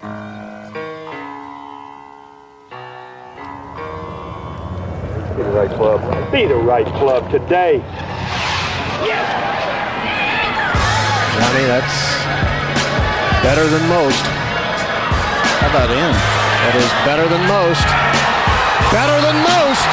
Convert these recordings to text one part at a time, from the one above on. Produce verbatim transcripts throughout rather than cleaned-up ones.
Be the right club. Be the right club today. Yes! Johnny, that's better than most. How about in? That is better than most. Better than most!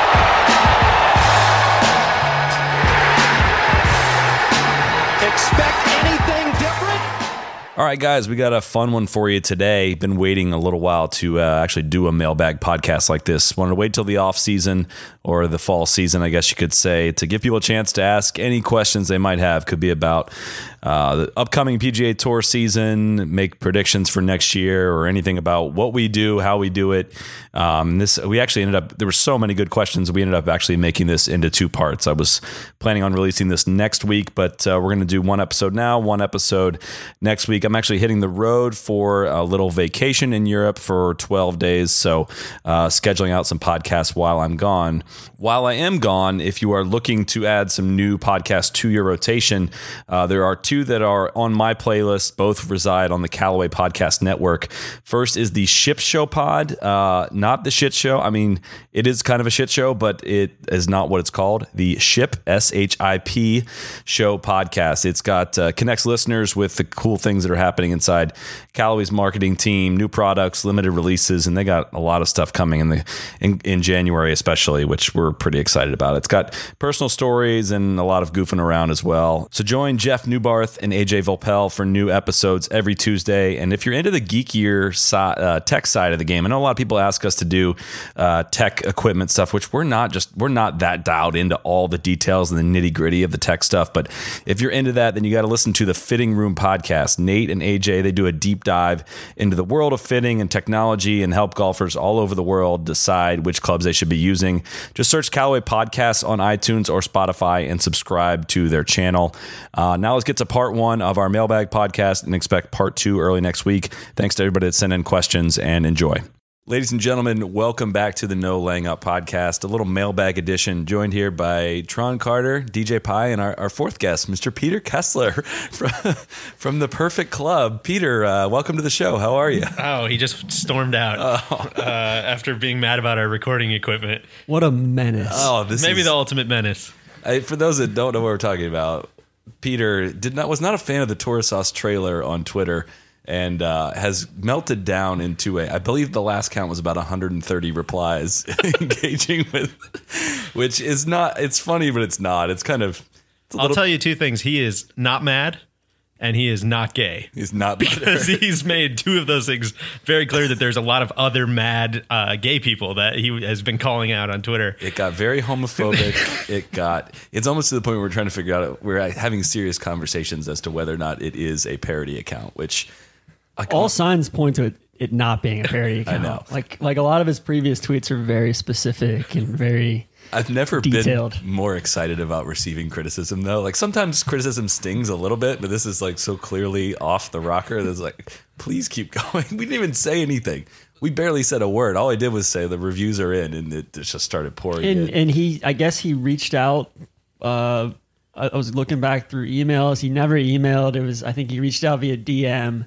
Expect anything different? All right, guys, we got a fun one for you today. Been waiting a little while to uh, actually do a mailbag podcast like this. Wanted to wait till the off season or the fall season, I guess you could say, to give people a chance to ask any questions they might have. Could be about uh, the upcoming P G A Tour season, make predictions for next year, or anything about what we do, how we do it. Um, this we actually ended up, there were so many good questions. We ended up actually making this into two parts. I was planning on releasing this next week, but uh, we're going to do one episode now, one episode next week. I'm actually hitting the road for a little vacation in Europe for twelve days. So uh, scheduling out some podcasts while I'm gone. While I am gone, if you are looking to add some new podcasts to your rotation, uh, there are two that are on my playlist. Both reside on the Callaway Podcast Network. First is the Ship Show pod, uh, not the Shit Show. I mean, it is kind of a shit show, but it is not what it's called. The Ship, S H I P Show podcast. It's got uh, connects listeners with the cool things that are happening inside Callaway's marketing team, new products, limited releases, and they got a lot of stuff coming in the in, in January especially, which we're pretty excited about. It's got personal stories and a lot of goofing around as well. So join Jeff Newbarth and A J Volpel for new episodes every Tuesday. And if you're into the geekier si- uh, tech side of the game, I know a lot of people ask us to do uh, tech equipment stuff, which we're not just we're not that dialed into all the details and the nitty gritty of the tech stuff. But if you're into that, then you got to listen to the Fitting Room podcast. Nate and A J, they do a deep dive into the world of fitting and technology and help golfers all over the world decide which clubs they should be using. Just search Callaway Podcasts on iTunes or Spotify and subscribe to their channel. Uh, now let's get to part one of our mailbag podcast and expect part two early next week. Thanks to everybody that sent in questions, and enjoy. Ladies and gentlemen, welcome back to the No Laying Up podcast, a little mailbag edition, joined here by Tron Carter, D J Pie, and our, our fourth guest, Mister Peter Kessler from, from the Perfect Club. Peter, uh, welcome to the show. How are you? Oh, he just stormed out oh. uh, after being mad about our recording equipment. What a menace. Oh, this Maybe is, the ultimate menace. I, for those that don't know what we're talking about, Peter did not was not a fan of the Tour Sauce trailer on Twitter, and uh, has melted down into a, I believe the last count was about one hundred thirty replies engaging with, which is not, it's funny, but it's not. It's kind of, it's I'll little, tell you two things. He is not mad, and he is not gay. He's not because he's made two of those things very clear, that there's a lot of other mad uh, gay people that he has been calling out on Twitter. It got very homophobic. it got, it's almost to the point where we're trying to figure out, we're having serious conversations as to whether or not it is a parody account, which... All signs point to it, it not being a parody account. I know. Like, like a lot of his previous tweets are very specific and very I've never detailed. been more excited about receiving criticism, though. Like, sometimes criticism stings a little bit, but this is like so clearly off the rocker. That's like, please keep going. We didn't even say anything. We barely said a word. All I did was say the reviews are in, and it just started pouring and, in. And he, I guess he reached out. Uh, I was looking back through emails. He never emailed. It was, I think he reached out via D M.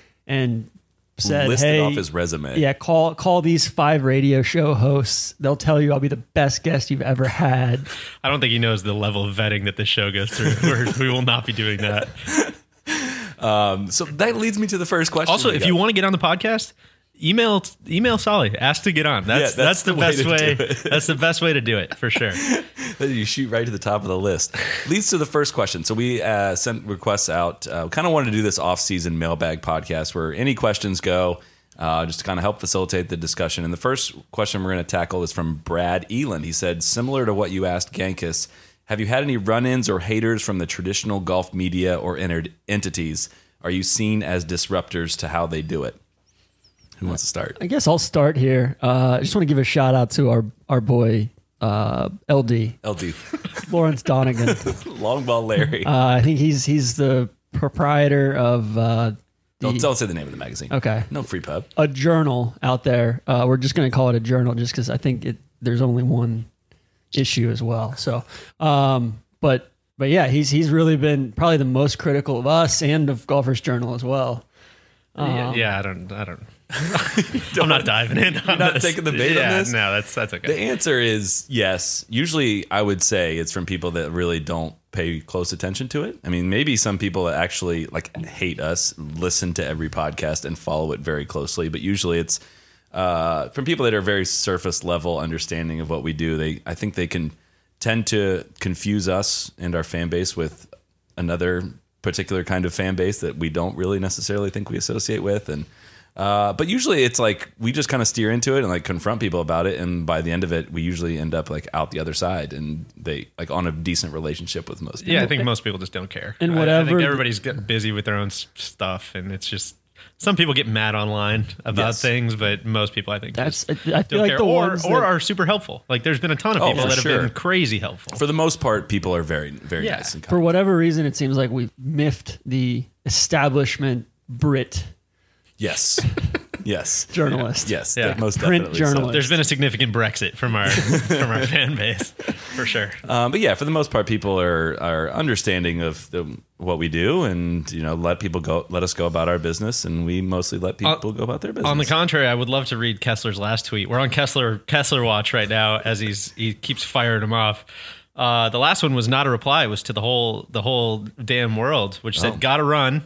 And said, listed hey, off his resume. Yeah, call call these five radio show hosts. They'll tell you I'll be the best guest you've ever had. I don't think he knows the level of vetting that this show goes through. We're, we will not be doing that. Um, so that leads me to the first question. Also, if got. you want to get on the podcast, email email Solly. Ask to get on. That's yeah, that's, that's the, the best way. way that's the best way to do it, for sure. You shoot right to the top of the list. Leads to the first question. So we uh, sent requests out. Uh, kind of wanted to do this off-season mailbag podcast where any questions go, uh, just to kind of help facilitate the discussion. And the first question we're going to tackle is from Brad Eland. He said, similar to what you asked Gankus, have you had any run-ins or haters from the traditional golf media or ent- entities? Are you seen as disruptors to how they do it? Who wants to start? I guess I'll start here. Uh, I just want to give a shout out to our, our boy, uh, L D. L D. Lawrence Donegan. Long ball Larry. Uh, I think he's he's the proprietor of... Uh, the, don't, don't say the name of the magazine. Okay. No free pub. A journal out there. Uh, we're just going to call it a journal just because I think it there's only one issue as well. So, um, but but yeah, he's he's really been probably the most critical of us and of Golfers Journal as well. Um, yeah, yeah, I don't, I don't. I'm not diving in. On You're not this. taking the bait yeah, on this? No, that's that's okay. The answer is yes. Usually, I would say it's from people that really don't pay close attention to it. I mean, maybe some people that actually like hate us, listen to every podcast and follow it very closely. But usually, it's uh, from people that are very surface level understanding of what we do. They, I think, they can tend to confuse us and our fan base with another particular kind of fan base that we don't really necessarily think we associate with, and. Uh, but usually it's like we just kind of steer into it and like confront people about it, and by the end of it, we usually end up like out the other side, and they like on a decent relationship with most people. Yeah, I think most people just don't care. And I- whatever- I, think everybody's getting busy with their own s- stuff, and it's just some people get mad online about Yes. things, but most people I think That's just I feel don't like care, the or ones or that- are super helpful. Like there's been a ton of Oh, people for that have sure. been crazy helpful. For the most part, people are very, very Yeah. nice and kind. for whatever reason, it seems like we've miffed the establishment Brit Yes, yes, journalist. yes, Yeah. that most Print definitely. journalist. There's been a significant Brexit from our from our fan base, for sure. So. Um, but yeah, for the most part, people are are understanding of the, what we do, and you know, let people go, let us go about our business, and we mostly let people go about their business. On the contrary, I would love to read Kessler's last tweet. We're on Kessler Kessler watch right now as he's he keeps firing them off. Uh, the last one was not a reply; it was to the whole the whole damn world, which said, Oh. "Gotta run.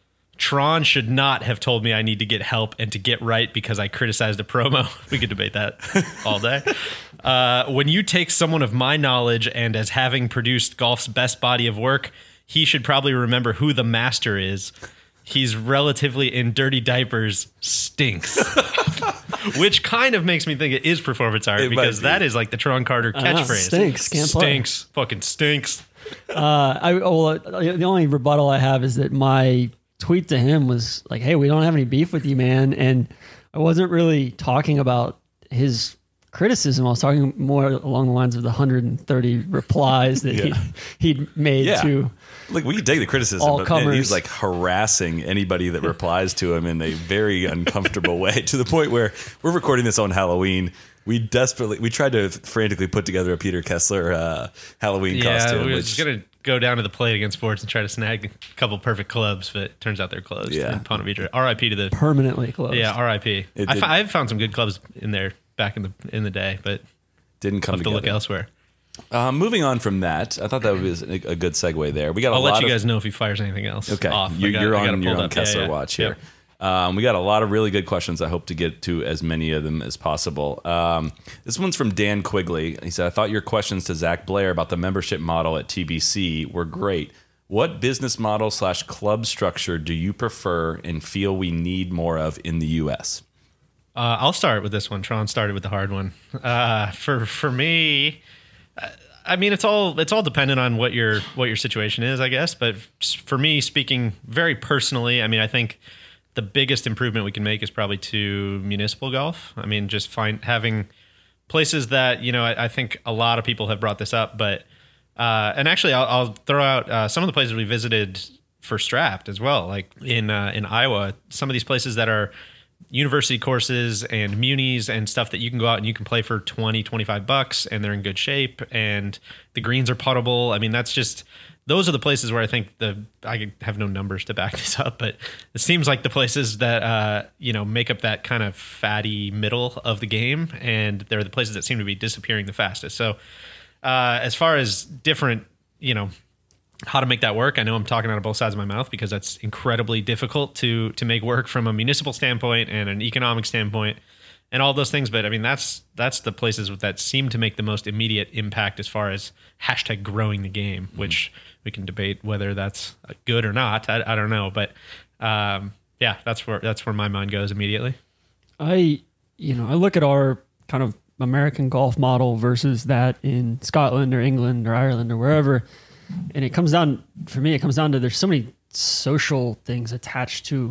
Tron should not have told me I need to get help and to get right because I criticized a promo." We could debate that all day. Uh, when you take someone of my knowledge and as having produced golf's best body of work, he should probably remember who the master is. He's relatively in dirty diapers, stinks. Which kind of makes me think it is performance art It might because be. that is like the Tron Carter catchphrase. stinks, can't play. Stinks, fucking stinks. Uh, I well, uh, the only rebuttal I have is that my tweet to him was like, "Hey, we don't have any beef with you, man," and I wasn't really talking about his criticism. I was talking more along the lines of the one hundred thirty replies that Yeah. he he'd made Yeah. to. Like we can take the criticism, All but man, comers. he's like harassing anybody that replies to him in a very uncomfortable way, to the point where we're recording this on Halloween. We desperately we tried to frantically put together a Peter Kessler uh, Halloween Yeah, costume. we were which, just gonna go down to the plate against sports and try to snag a couple perfect clubs, but it turns out they're closed. Yeah. in Ponte Vedra. R I P to the Permanently closed. yeah, R I P. It I did- fi- I've found some good clubs in there back in the in the day, but didn't I'll come have to look together. elsewhere. Um, moving on from that, I thought that was a, a good segue there. We got a I'll lot let you of, guys know if he fires anything else. Okay, off. I you, got- you're I got it on you're pulled on up. Yeah, Kessler yeah. watch Yeah. here. Um, we got a lot of really good questions. I hope to get to as many of them as possible. Um, this one's from Dan Quigley. He said, "I thought your questions to Zach Blair about the membership model at T B C were great. What business model slash club structure do you prefer and feel we need more of in the U S?" Uh, I'll start with this one. Tron started with the hard one. Uh, for for me, uh, I mean, it's all it's all dependent on what your what your situation is, I guess. But for me, speaking very personally, I mean, I think the biggest improvement we can make is probably to municipal golf. I mean, just find having places that you know. I, I think a lot of people have brought this up, but uh, and actually, I'll, I'll throw out uh, some of the places we visited for Strapped as well, like in uh, in Iowa. Some of these places that are university courses and munis and stuff that you can go out and you can play for twenty, twenty-five bucks and they're in good shape and the greens are puttable. I mean, that's just, those are the places where I think the, I have no numbers to back this up, but it seems like the places that, uh, you know, make up that kind of fatty middle of the game. And they're the places that seem to be disappearing the fastest. So uh, as far as different, you know, how to make that work, I know I'm talking out of both sides of my mouth because that's incredibly difficult to to make work from a municipal standpoint and an economic standpoint and all those things. But I mean, that's that's the places that seem to make the most immediate impact as far as hashtag growing the game, mm-hmm. which we can debate whether that's good or not. I, I don't know, but um, yeah, that's where that's where my mind goes immediately. I, you know, I look at our kind of American golf model versus that in Scotland or England or Ireland or wherever. And it comes down, for me, it comes down to there's so many social things attached to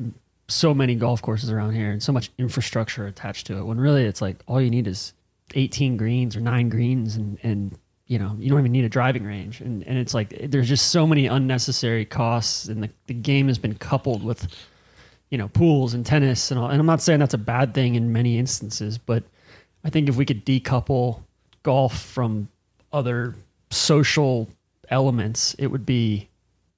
so many golf courses around here and so much infrastructure attached to it. When really it's like all you need is eighteen greens or nine greens and, and you know, you don't even need a driving range. And, and it's like there's just so many unnecessary costs and the, the game has been coupled with, you know, pools and tennis and all. And I'm not saying that's a bad thing in many instances, but I think if we could decouple golf from other social elements, it would be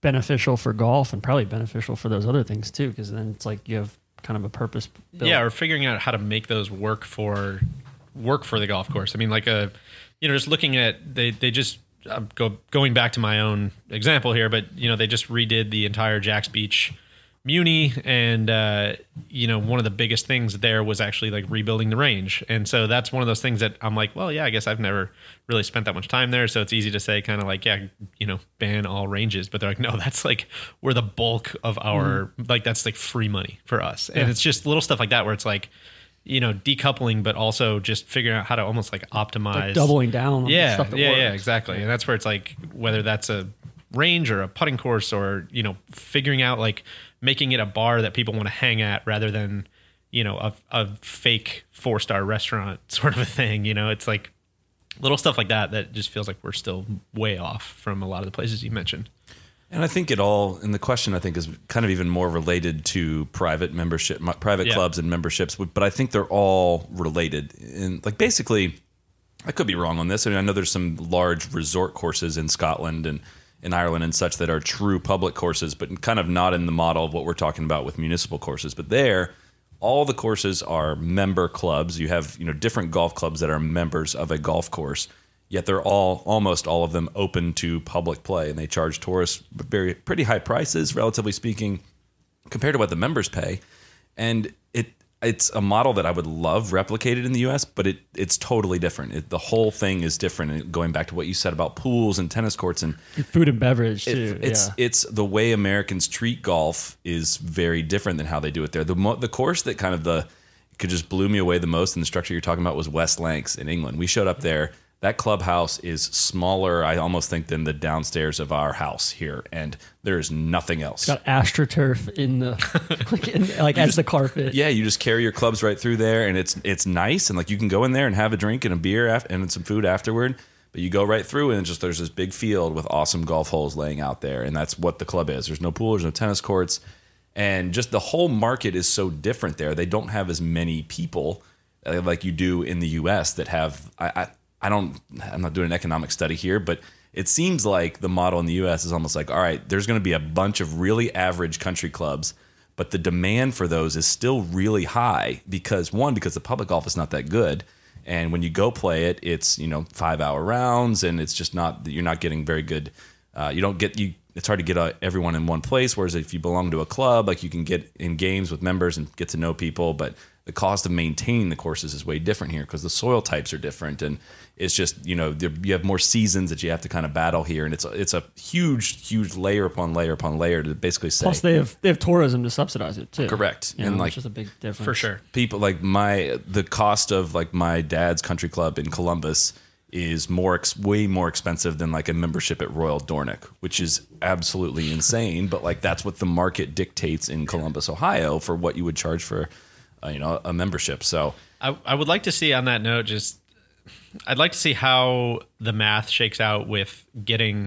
beneficial for golf and probably beneficial for those other things too, because then it's like you have kind of a purpose built. Yeah, or figuring out how to make those work for work for the golf course. I mean, like a, you know, just looking at they they just I'm go going back to my own example here, but you know, they just redid the entire Jacks Beach Muni, and uh, you know, one of the biggest things there was actually like rebuilding the range, and so that's one of those things that I'm like, well, yeah, I guess I've never really spent that much time there, so it's easy to say, kind of like, yeah, you know, ban all ranges, but they're like, no, that's like where the bulk of our mm. like that's like free money for us, and yeah. It's just little stuff like that where it's like, you know, decoupling, but also just figuring out how to almost like optimize, like doubling down on yeah, the stuff that yeah, works. yeah, exactly, and that's where it's like whether that's a range or a putting course, or you know, figuring out like making it a bar that people want to hang at rather than, you know, a, a fake four star restaurant sort of a thing. You know, it's like little stuff like that that just feels like we're still way off from a lot of the places you mentioned. And I think it all, and the question I think is kind of even more related to private membership, private yeah. clubs and memberships, but I think they're all related. And like basically, I could be wrong on this. I mean, I know there's some large resort courses in Scotland and in Ireland and such that are true public courses, but kind of not in the model of what we're talking about with municipal courses. But there, all the courses are member clubs. You have, you know, different golf clubs that are members of a golf course, yet they're all, almost all of them, open to public play, and they charge tourists very pretty high prices, relatively speaking, compared to what the members pay. And it it's a model that I would love replicated in the U S, but it it's totally different. It, the whole thing is different. And going back to what you said about pools and tennis courts and food and beverage too. It, it's yeah. it's the way Americans treat golf is very different than how they do it there. The mo- the course that kind of the could just blew me away the most in the structure you're talking about was West Lancs in England. We showed up there. That clubhouse is smaller, I almost think, than the downstairs of our house here, and there is nothing else. It's got AstroTurf in the like, in, like as just, the carpet. Yeah, you just carry your clubs right through there, and it's it's nice, and like you can go in there and have a drink and a beer af- and some food afterward. But you go right through, and it's just there's this big field with awesome golf holes laying out there, and that's what the club is. There's no pool, there's no tennis courts, and just the whole market is so different there. They don't have as many people uh, like you do in the U S that have. I, I I don't, I'm not doing an economic study here, but it seems like the model in the U S is almost like, all right, there's going to be a bunch of really average country clubs, but the demand for those is still really high because one, because the public golf is not that good. And when you go play it, it's, you know, five hour rounds and it's just not, you're not getting very good. Uh, you don't get, you, it's hard to get uh, everyone in one place. Whereas if you belong to a club, like you can get in games with members and get to know people, but the cost of maintaining the courses is way different here because the soil types are different, and it's just, you know, you have more seasons that you have to kind of battle here, and it's a, it's a huge, huge layer upon layer upon layer to basically say. Plus, they have they have tourism to subsidize it too. Correct, you and know, like which is a big difference for sure. People like my the cost of like my dad's country club in Columbus is more ex- way more expensive than like a membership at Royal Dornick, which is absolutely insane. But like that's what the market dictates in Columbus, Ohio, for what you would charge for. Uh, you know, a membership. So I, I would like to see on that note, just I'd like to see how the math shakes out with getting.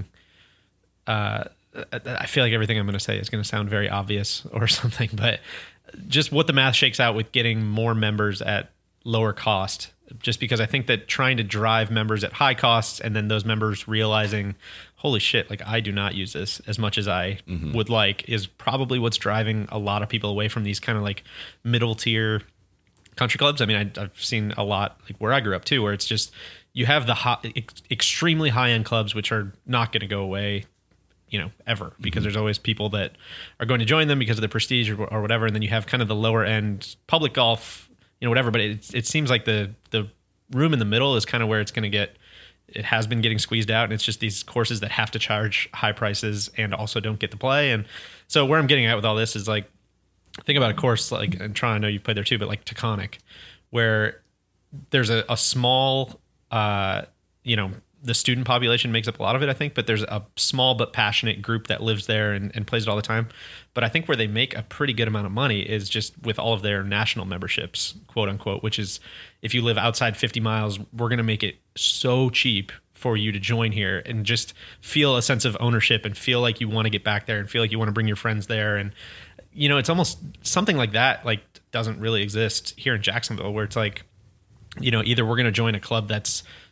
Uh, I feel like everything I'm going to say is going to sound very obvious or something, but just what the math shakes out with getting more members at lower cost. Just because I think that trying to drive members at high costs and then those members realizing, holy shit, like I do not use this as much as I mm-hmm. would like is probably what's driving a lot of people away from these kind of like middle tier country clubs. I mean, I, I've seen a lot like where I grew up too, where it's just you have the high, ex- extremely high end clubs, which are not going to go away, you know, ever because mm-hmm. there's always people that are going to join them because of the prestige or, or whatever. And then you have kind of the lower end public golf, you know, whatever. But it, it seems like the, the room in the middle is kind of where it's going to get, it has been getting squeezed out. And it's just these courses that have to charge high prices and also don't get to play. And so where I'm getting at with all this is like, think about a course like, and Tron, I know you've played there too, but like Taconic, where there's a, a small, uh, you know, the student population makes up a lot of it, I think, but there's a small but passionate group that lives there and, and plays it all the time. But I think where they make a pretty good amount of money is just with all of their national memberships, quote unquote, which is if you live outside fifty miles, we're going to make it so cheap for you to join here and just feel a sense of ownership and feel like you want to get back there and feel like you want to bring your friends there. And, you know, it's almost something like that, like doesn't really exist here in Jacksonville, where it's like, you know, either we're going to join a club that's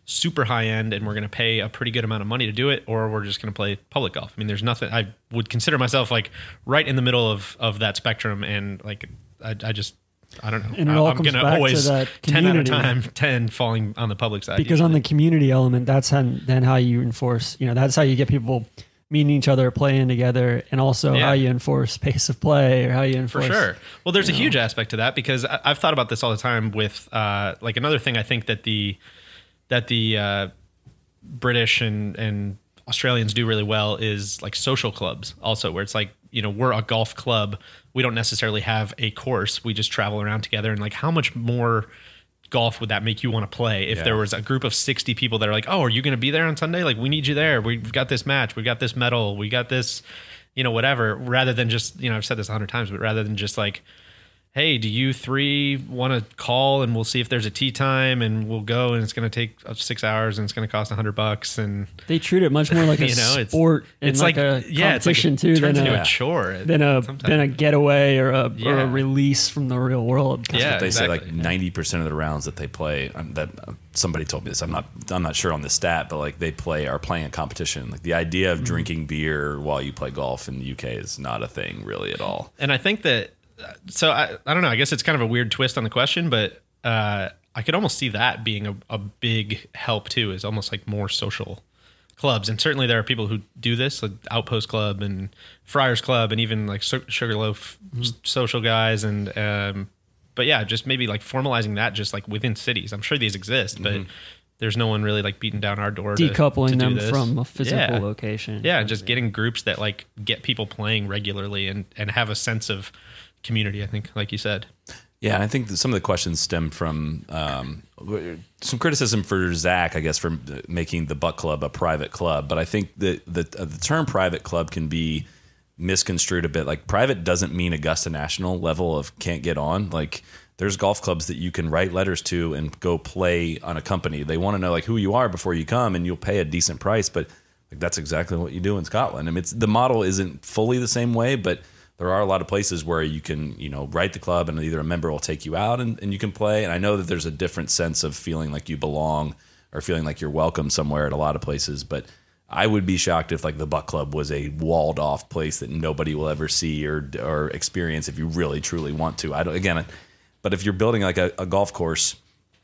super high end and we're going to pay a pretty good amount of money to do it, or we're just going to play public golf. I mean, there's nothing, I would consider myself like right in the middle of, of that spectrum. And like, I, I just, I don't know. And it all I'm comes going to back always to that ten out of community. time, ten falling on the public side. Because on usually. the community element, that's how, then how you enforce, you know, that's how you get people meeting each other, playing together, and also Yeah. how you enforce pace of play or how you For enforce. sure. Well, there's a you know. huge aspect to that because I, I've thought about this all the time with uh, like another thing I think that the that the uh, British and, and Australians do really well is like social clubs also, where it's like, you know, we're a golf club. We don't necessarily have a course. We just travel around together. And like, how much more golf would that make you want to play if Yeah. there was a group of sixty people that are like, oh, are you going to be there on Sunday? Like, we need you there. We've got this match. We got this medal. We got this, you know, whatever, rather than just, you know, I've said this a hundred times, but rather than just like, hey, do you three want to call and we'll see if there's a tee time and we'll go and it's going to take six hours and it's going to cost a hundred bucks. And They treat it much more like a You know, it's- sport and it's like, like- a yeah, it's like competition it too turns than into a, a chore than a sometimes. than a getaway or a or Yeah. a release from the real world. Yeah. But they exactly. say like ninety percent of the rounds that they play, um, that uh, somebody told me this. I'm not, I'm not sure on the stat, but like they play are playing a competition. Like the idea of Mm-hmm. drinking beer while you play golf in the U K is not a thing really at all. And I think that, so I, I don't know, I guess it's kind of a weird twist on the question, but uh, I could almost see that being a, a big help too, is almost like more social clubs. And certainly there are people who do this, like Outpost Club and Friars Club and even like Su- Sugarloaf s- social guys. And, um, but yeah, just maybe like formalizing that just like within cities. I'm sure these exist, but there's no one really like beating down our door to- Decoupling to do them this. from a physical Yeah. location. Yeah, just getting groups that like get people playing regularly and, and have a sense of community, I think, like you said. Yeah, and I think that some of the questions stem from um, some criticism for Zach, I guess, for making the Buck Club a private club. But I think that the, uh, the term private club can be misconstrued a bit. Like private doesn't mean Augusta National level of can't get on. Like there's golf clubs that you can write letters to and go play on a company. They want to know like who you are before you come, and you'll pay a decent price. But like that's exactly what you do in Scotland. I mean, it's, the model isn't fully the same way, but there are a lot of places where you can, you know, write the club and either a member will take you out and, and you can play. And I know that there's a different sense of feeling like you belong or feeling like you're welcome somewhere at a lot of places. But I would be shocked if like the Buck Club was a walled off place that nobody will ever see or or experience if you really truly want to. I don't, again, but if you're building like a, a golf course,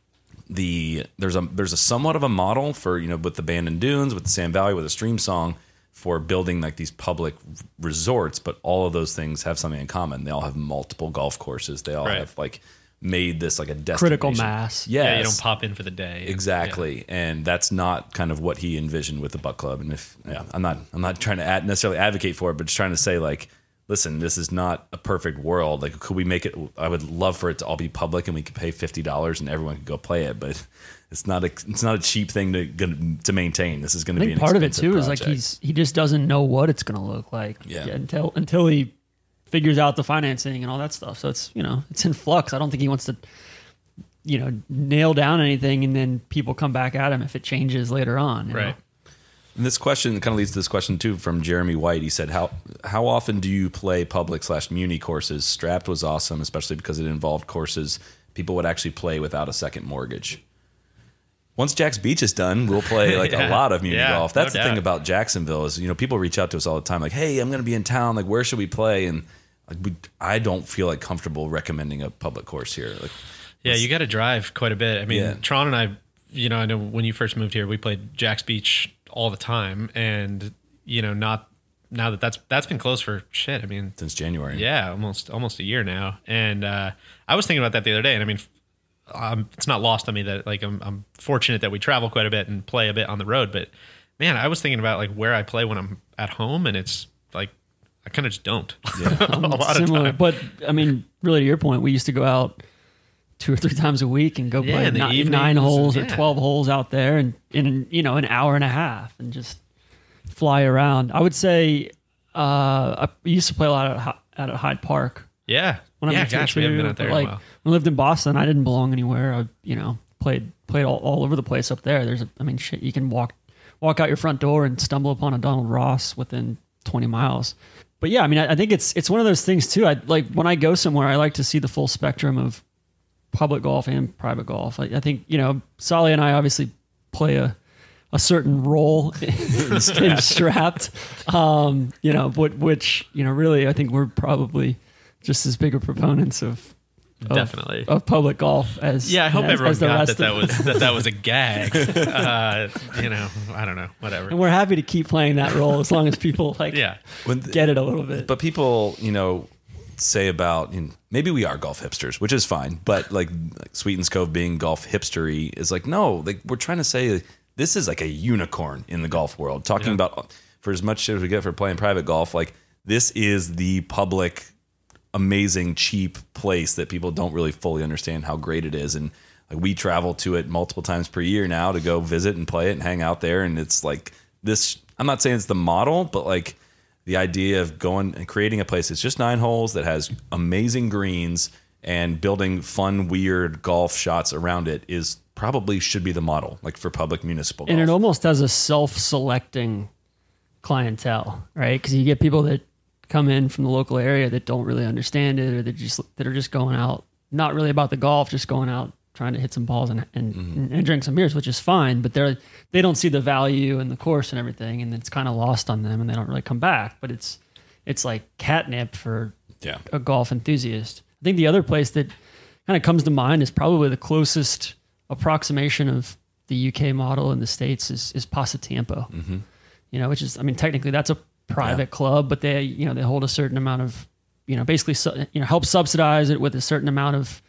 the there's a there's a somewhat of a model for, you know, with the Bandon Dunes, with the Sand Valley, with the Stream Song, for building like these public resorts, but all of those things have something in common. They all have multiple golf courses. They all Right. have like made this like a destination. Critical mass. Yes. Yeah, you don't pop in for the day. Exactly. And that's not kind of what he envisioned with the Buck Club. And if, yeah, I'm not, I'm not trying to ad- necessarily advocate for it, but just trying to say like, listen, this is not a perfect world. Like, could we make it, I would love for it to all be public and we could pay fifty dollars and everyone could go play it, but it's not a, it's not a cheap thing to, gonna- to maintain. This is going I to be think an part of it expensive too is like project. he's he just doesn't know what it's going to look like Yeah. until until he figures out the financing and all that stuff. So it's, you know, it's in flux. I don't think he wants to, you know, nail down anything and then people come back at him if it changes later on. you Right. know? And this question kind of leads to this question too from Jeremy White. He said, "How how often do you play public slash muni courses? Strapped was awesome, especially because it involved courses people would actually play without a second mortgage. Once Jack's Beach is done, we'll play like Yeah. a lot of muni Yeah, golf. That's no the thing doubt. about Jacksonville is, you know, people reach out to us all the time like, hey, I'm going to be in town. Like, where should we play? And like, we, I don't feel like comfortable recommending a public course here. Like, Yeah, you got to drive quite a bit. I mean, Yeah. Tron and I, you know, I know when you first moved here, we played Jack's Beach all the time, and you know, not now that that's that's been closed for shit. I mean, since January. yeah, almost almost a year now. And uh, I was thinking about that the other day, and I mean, um, it's not lost on me that like I'm, I'm fortunate that we travel quite a bit and play a bit on the road. But man, I was thinking about like where I play when I'm at home, and it's like I kind of just don't. Yeah. a lot Similar, of time. but I mean, really to your point, we used to go out two or three times a week and go Yeah, play in the ni- evenings nine holes and- or yeah. twelve holes out there and in, you know, an hour and a half and just fly around. I would say uh, I used to play a lot at, Hy- out at Hyde Park. Yeah, When I yeah. moved here Gosh, we haven't been too, out there but, in a like, while. when I lived in Boston, I didn't belong anywhere. I, you know, played played all, all over the place up there. There's, a, I mean, shit, you can walk walk out your front door and stumble upon a Donald Ross within twenty miles. But yeah, I mean, I, I think it's it's one of those things too. I like when I go somewhere, I like to see the full spectrum of public golf and private golf. I, I think, you know, Solly and I obviously play a a certain role in strapped, um, you know, what, which, you know, really, I think we're probably just as big a proponents of, of Definitely. of public golf as Yeah, I hope as, everyone as the got rest that that of- was that that was a gag. Uh, you know, I don't know, whatever. and we're happy to keep playing that role as long as people like Yeah. When the- get it a little bit. But people, you know, say about, you know, maybe we are golf hipsters, which is fine. But like, like Sweetens Cove being golf hipstery is like, no, like we're trying to say this is like a unicorn in the golf world. Talking Yeah. about for as much as we get for playing private golf, like this is the public, amazing, cheap place that people don't really fully understand how great it is. And like we travel to it multiple times per year now to go visit and play it and hang out there. And it's like this, I'm not saying it's the model, but like the idea of going and creating a place that's just nine holes that has amazing greens and building fun, weird golf shots around it is probably should be the model, like for public municipal golf. And it almost has a self-selecting clientele, right? Because you get people that come in from the local area that don't really understand it, or that just that are just going out, not really about the golf, just going out trying to hit some balls and and, Mm-hmm. and drink some beers, which is fine. But they're they don't see the value in the course and everything, and it's kind of lost on them, and they don't really come back. But it's it's like catnip for Yeah. a golf enthusiast. I think the other place that kind of comes to mind is probably the closest approximation of the U K model in the States is, is Pasatiempo, mm-hmm. you know, which is, I mean, technically that's a private Yeah. club, but they, you know, they hold a certain amount of, you know, basically, su- you know, help subsidize it with a certain amount of,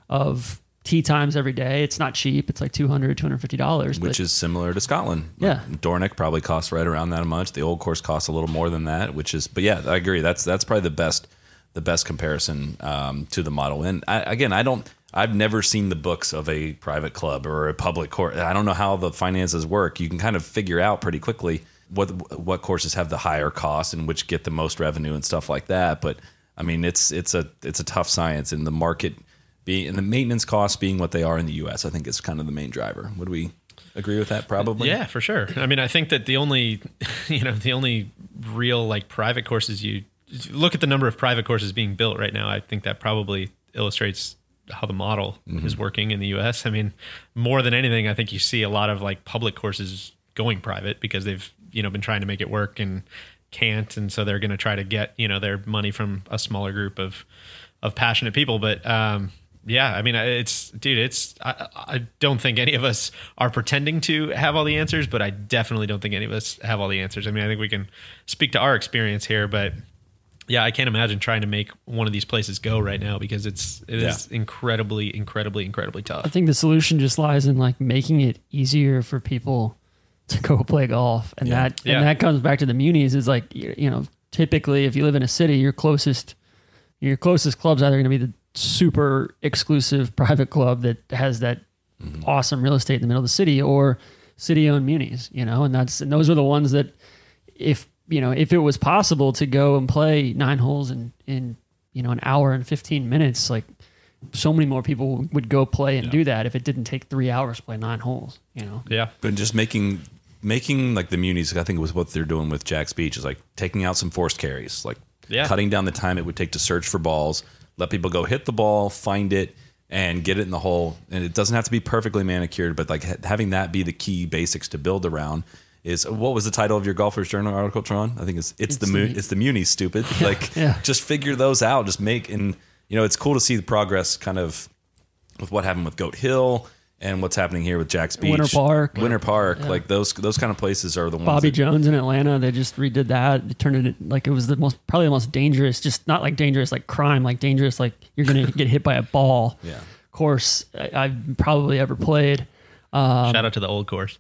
of tee times every day. It's not cheap. It's like two hundred dollars, two hundred fifty dollars. Which but, is similar to Scotland. Yeah. Dornick probably costs right around that much. The old course costs a little more than that, which is, but yeah, I agree. That's, that's probably the best, the best comparison um, to the model. And I, again, I don't, I've never seen the books of a private club or a public course. I don't know how the finances work. You can kind of figure out pretty quickly what, what courses have the higher cost and which get the most revenue and stuff like that. But I mean, it's, it's a, it's a tough science, and the market being, and the maintenance costs being what they are in the U S, I think is kind of the main driver. Would we agree with that? Probably. Yeah, for sure. I mean, I think that the only, you know, the only real like private courses, you look at the number of private courses being built right now. I think that probably illustrates how the model Mm-hmm. is working in the U S. I mean, more than anything, I think you see a lot of like public courses going private because they've, you know, been trying to make it work and can't. And so they're going to try to get, you know, their money from a smaller group of, of passionate people. But, um, yeah, I mean, it's, dude, it's, I, I don't think any of us are pretending to have all the answers, but I definitely don't think any of us have all the answers. I mean, I think we can speak to our experience here, but yeah, I can't imagine trying to make one of these places go right now because it's, it Yeah. is incredibly, incredibly, incredibly I tough. think the solution just lies in like making it easier for people to go play golf. And Yeah. that, Yeah. and that comes back to the munis is like, you you know, typically if you live in a city, your closest, your closest club's either going to be the super exclusive private club that has that awesome real estate in the middle of the city, or city owned munis, you know, and that's, and those are the ones that if, you know, if it was possible to go and play nine holes in, in, you know, an hour and fifteen minutes, like so many more people would go play and do that if it didn't take three hours to play nine holes, you know? Yeah. But just making making like the munis, I think was what they're doing with Jack's Beach, is like taking out some forced carries, like Yeah. cutting down the time it would take to search for balls, let people go hit the ball, find it, and get it in the hole. And it doesn't have to be perfectly manicured, but like ha- having that be the key basics to build around is, what was the title of your Golfers Journal article, Tron? I think it's it's, It's the mu- the- it's the munis, stupid. Like yeah. just figure those out, just make, and you know, it's cool to see the progress kind of with what happened with Goat Hill and what's happening here with Jack's Beach, Winter Park. Winter Park. Like those those kind of places are the ones. Bobby that, Jones in Atlanta, they just redid that. They turned it like it was the most, probably the most dangerous, just not like dangerous like crime, like dangerous like you're going to get hit by a ball. Yeah. Course I, I've probably ever played. Um, Shout out to the old course.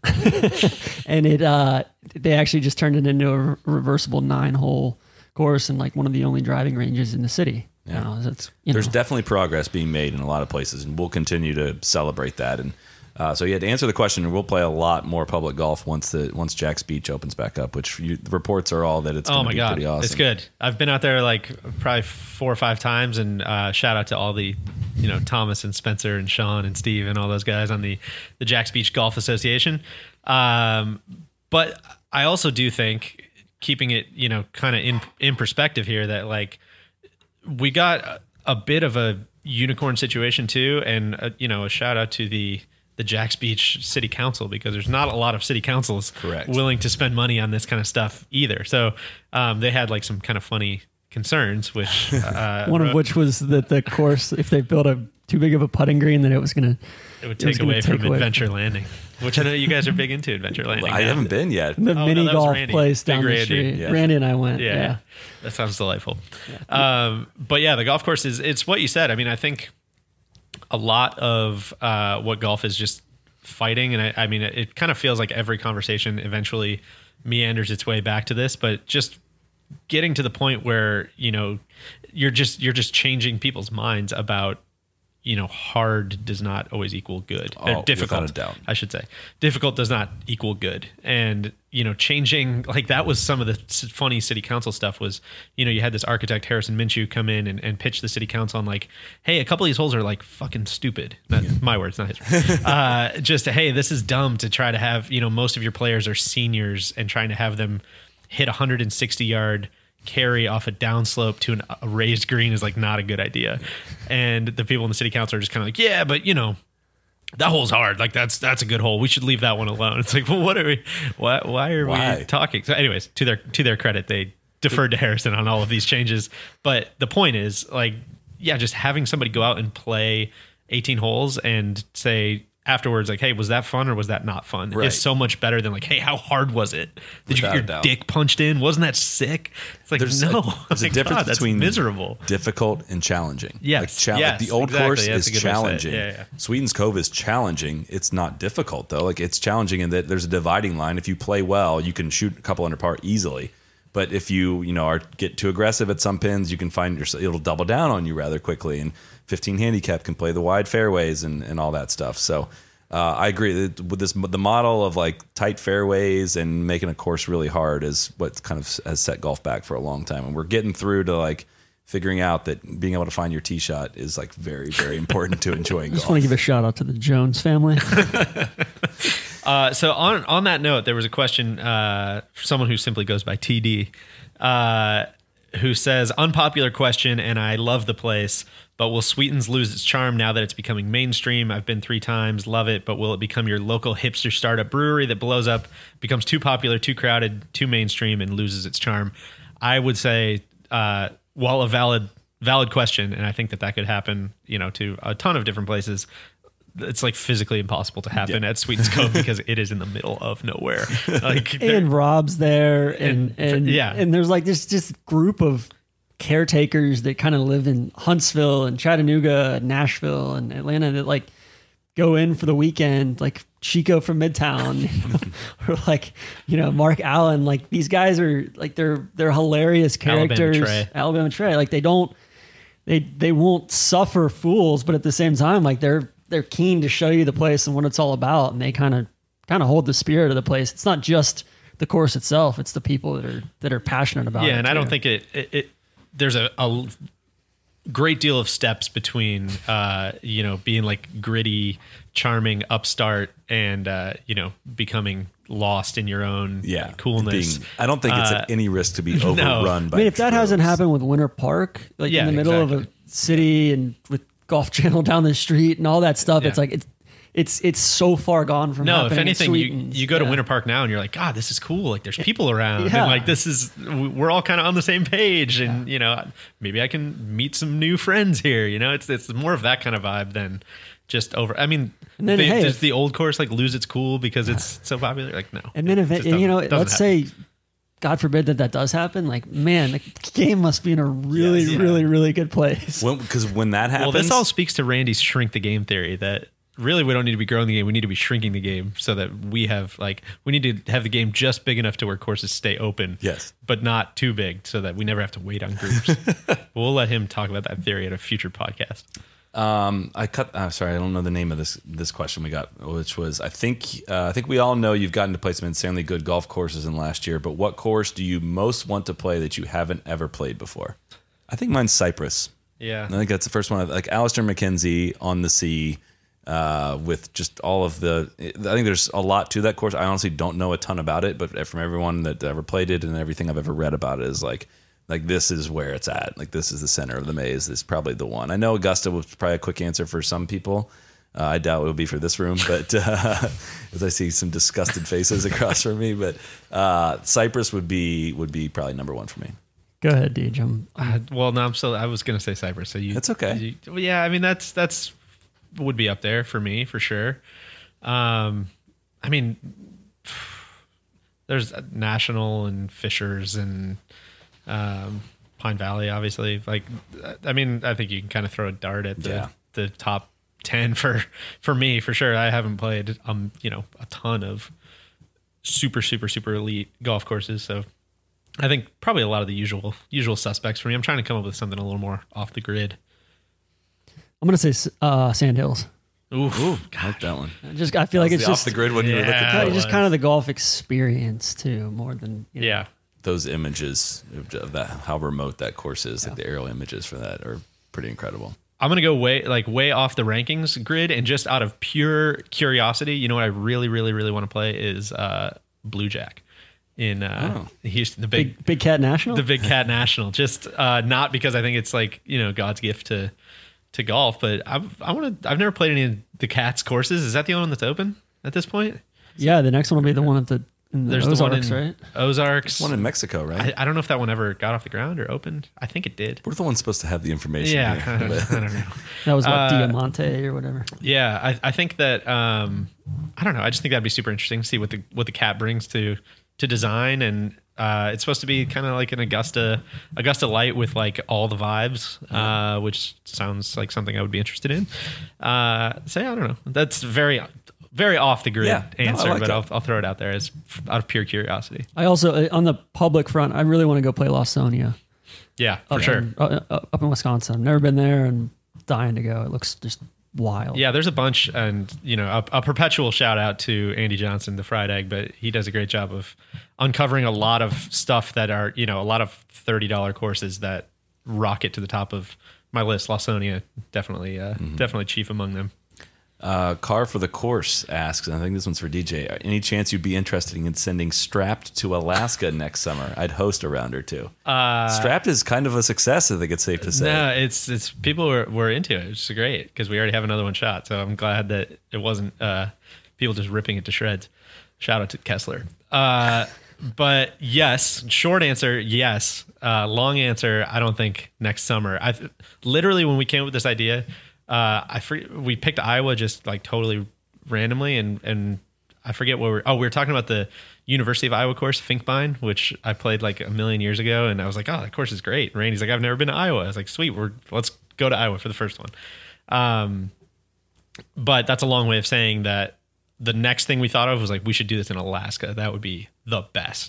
and it uh they actually just turned it into a re- reversible nine hole course and like one of the only driving ranges in the city. Yeah. Now, that's, you There's know, definitely progress being made in a lot of places, and we'll continue to celebrate that. And uh, so, yeah, to answer the question, we'll play a lot more public golf once the once Jack's Beach opens back up, which you, the reports are all that it's Oh going to my be God. pretty awesome. It's good. I've been out there like probably four or five times, and uh, shout out to all the, you know, Thomas and Spencer and Sean and Steve and all those guys on the, the Jack's Beach Golf Association. Um, but I also do think, keeping it, you know, kind of in, in perspective here, that like we got a, a bit of a unicorn situation too. And, uh, you know, a shout out to the, the Jacks Beach City Council, because there's not a lot of city councils Correct. willing to spend money on this kind of stuff either. So um, they had like some kind of funny concerns, which uh, One of which was that the course, if they built a too big of a putting green, then it was going to it would it was take gonna away take from away Adventure Landing, which I know you guys are big into Adventure Landing. I now. haven't been yet. the no, mini that was golf Randy. place Big down the Randy. street. Yeah. Randy and I went. Yeah, Yeah. that sounds delightful. Um, but yeah, the golf course is, it's what you said. I mean, I think a lot of uh, what golf is just fighting. And I, I mean, it, it kind of feels like every conversation eventually meanders its way back to this, but just getting to the point where, you know, you're just, you're just changing people's minds about, you know, hard does not always equal good. Oh, Or difficult, without a doubt. I should say. Difficult does not equal good. And, you know, changing, like that was some of the s- funny city council stuff was, you know, you had this architect, Harrison Minshew, come in and, and pitch the city council on like, hey, a couple of these holes are like fucking stupid. Not my words, not his. uh, just, hey, this is dumb to try to have, you know, most of your players are seniors and trying to have them hit a one hundred sixty yard carry off a downslope to an, a raised green is like not a good idea. And the people in the city council are just kind of like, yeah, but you know, that hole's hard. Like that's, that's a good hole. We should leave that one alone. It's like, well, what are we, why, why are Why? we talking? So anyways, to their, to their credit, they deferred to Harrison on all of these changes. But the point is like, yeah, just having somebody go out and play eighteen holes and say afterwards, like, hey, was that fun or was that not fun? Right. Is so much better than like, hey, how hard was it? Did Without you a get your doubt. dick punched in? Wasn't that sick? It's like, There's no, a, there's My a difference God, that's between miserable. difficult and challenging. Yes, like, cha- yes, like the old exactly. course That's is a good way to say it. challenging. Yeah, yeah. Sweden's Cove is challenging. It's not difficult though. Like it's challenging in that there's a dividing line. If you play well, you can shoot a couple under par easily. But if you you know are get too aggressive at some pins, you can find yourself it'll double down on you rather quickly. And fifteen handicap can play the wide fairways and, and all that stuff. So. Uh, I agree that with this the model of like tight fairways and making a course really hard is what kind of has set golf back for a long time, and we're getting through to like figuring out that being able to find your tee shot is like very very important to enjoying I just golf. want to give a shout out to the Jones family. Uh, so on on that note, there was a question uh, for someone who simply goes by T D, uh, who says, unpopular question, and I love the place, but will Sweetens lose its charm now that it's becoming mainstream? I've been three times, love it, but will it become your local hipster startup brewery that blows up, becomes too popular, too crowded, too mainstream, and loses its charm? I would say, uh, while a valid valid question, and I think that that could happen, you know, to a ton of different places, it's like physically impossible to happen Yeah. at Sweetens Cove because it is in the middle of nowhere. Like, there- and Rob's there, and And- and, yeah. and there's like this just group of caretakers that kind of live in Huntsville and Chattanooga, and Nashville and Atlanta that like go in for the weekend, like Chico from Midtown, you know, or like you know Mark Allen. Like these guys are like they're they're hilarious Alabama characters. Trey. Alabama Trey. Like they don't they they won't suffer fools, but at the same time, like they're they're keen to show you the place and what it's all about, and they kind of kind of hold the spirit of the place. It's not just the course itself; it's the people that are that are passionate about it. yeah, and I don't too. think it, it, it there's a, a great deal of steps between, uh, you know, being like gritty, charming upstart and, uh, you know, becoming lost in your own yeah, coolness. Being- I don't think it's Uh, at any risk to be overrun. by I mean, if that hasn't tropes. happened with Winter Park, like Yeah, in the middle of exactly. a city and with Golf Channel down the street and all that stuff, Yeah. it's like it's it's it's so far gone from No, if happening at anything, you, Sweetens. you go to Yeah. Winter Park now and you're like, God, this is cool. Like there's people around Yeah. and like, this is, we're all kind of on the same page and, you know, maybe I can meet some new friends here. You know, it's, it's more of that kind of vibe than just over. I mean, And then, they- hey, does if- the old course like lose its cool because it's so popular? Like, no. And then It if it, just and, you know, doesn't- doesn't let's happen. say, God forbid that that does happen, like man, the game must be in a really, Yes. Yeah. really, really good place. because when, that happens, Well, this all speaks to Randy's shrink the game theory that really we don't need to be growing the game. We need to be shrinking the game so that we have like, we need to have the game just big enough to where courses stay open. Yes. But not too big so that we never have to wait on groups. But we'll let him talk about that theory at a future podcast. Um, I cut. Uh, sorry, I don't know the name of this this question we got, which was I think uh, I think we all know you've gotten to play some insanely good golf courses in last year. But what course do you most want to play that you haven't ever played before? I think mine's Cypress. Yeah. I think that's the first one. Like Alistair McKenzie on the sea, uh, with just all of the. I think there's a lot to that course. I honestly don't know a ton about it, but from everyone that ever played it and everything I've ever read about it is like. Like this is where it's at. Like this is the center of the maze. This is probably the one. I know Augusta was probably a quick answer for some people, Uh, I doubt it will be for this room, but uh, as I see some disgusted faces across from me, but uh, Cypress would be would be probably number one for me. Go ahead, Deej. I'm, Uh, well, no, I'm still. I was gonna say Cypress. So you. That's okay. You, well, yeah, I mean that's that's would be up there for me for sure. Um, I mean, there's National and Fishers and um, Pine Valley, obviously. Like, I mean, I think you can kind of throw a dart at the Yeah. the top ten for for me for sure. I haven't played um you know a ton of super super super elite golf courses, so I think probably a lot of the usual usual suspects for me. I'm trying to come up with something a little more off the grid. I'm gonna say uh, Sandhills. Ooh, I like that one. I just I feel like That was it's the just off the grid when you were looking Yeah. at kind of, it just was. kind of the golf experience too, more than you know. yeah. those images of of that, how remote that course is, like the aerial images for that are pretty incredible. I'm gonna go way like way off the rankings grid, and just out of pure curiosity, you know what I really really really want to play is uh, Blue Jack in uh, Oh. Houston, the big Big Big Cat National. the Big Cat National. Just uh, not because I think it's like you know God's gift to to golf, but I I want to. I've never played any of the Cats courses. Is that the only one that's open at this point? Yeah, the next one will be the one at the in the There's Ozarks, the one in right? Ozarks. One in Mexico, right? I, I don't know if that one ever got off the ground or opened. I think it did. We're the ones supposed to have the information. Yeah, here. I don't, I don't know. That was what Uh, Diamante or whatever. Yeah, I, I think that um, I don't know. I just think that'd be super interesting to see what the what the cat brings to to design, and uh, it's supposed to be kind of like an Augusta Augusta Light with like all the vibes, uh, which sounds like something I would be interested in. Uh, so yeah, I don't know. That's very very off the grid Yeah, no, I answer, like but that. I'll I'll throw it out there as out of pure curiosity. I also uh, on the public front, I really want to go play Lawsonia. Yeah, for up sure. in, uh, uh, up in Wisconsin. I've never been there and dying to go. It looks just wild. Yeah, there's a bunch, and you know, a, a perpetual shout out to Andy Johnson, the fried egg, but he does a great job of uncovering a lot of stuff that are, you know, a lot of thirty dollar courses that rocket to the top of my list. Lawsonia, definitely, uh, Mm-hmm. definitely chief among them. Uh, Car for the Course asks, and I think this one's for D J. Any chance you'd be interested in sending Strapped to Alaska next summer? I'd host a round or two. Uh, Strapped is kind of a success, I think it's safe to say. No, it's it's people were, were into it, which is great because we already have another one shot. So I'm glad that it wasn't uh, people just ripping it to shreds. Shout out to Kessler. Uh, but yes, short answer, yes. Uh, long answer, I don't think next summer. I literally when we came up with this idea, uh, I for, we picked Iowa just like totally randomly, and and I forget what we're. Oh, we were talking about the University of Iowa course, Finkbine, which I played like a million years ago, and I was like, oh, that course is great. And Randy's like, I've never been to Iowa. I was like, sweet, we're let's go to Iowa for the first one. Um, but that's a long way of saying that the next thing we thought of was like, we should do this in Alaska. That would be the best.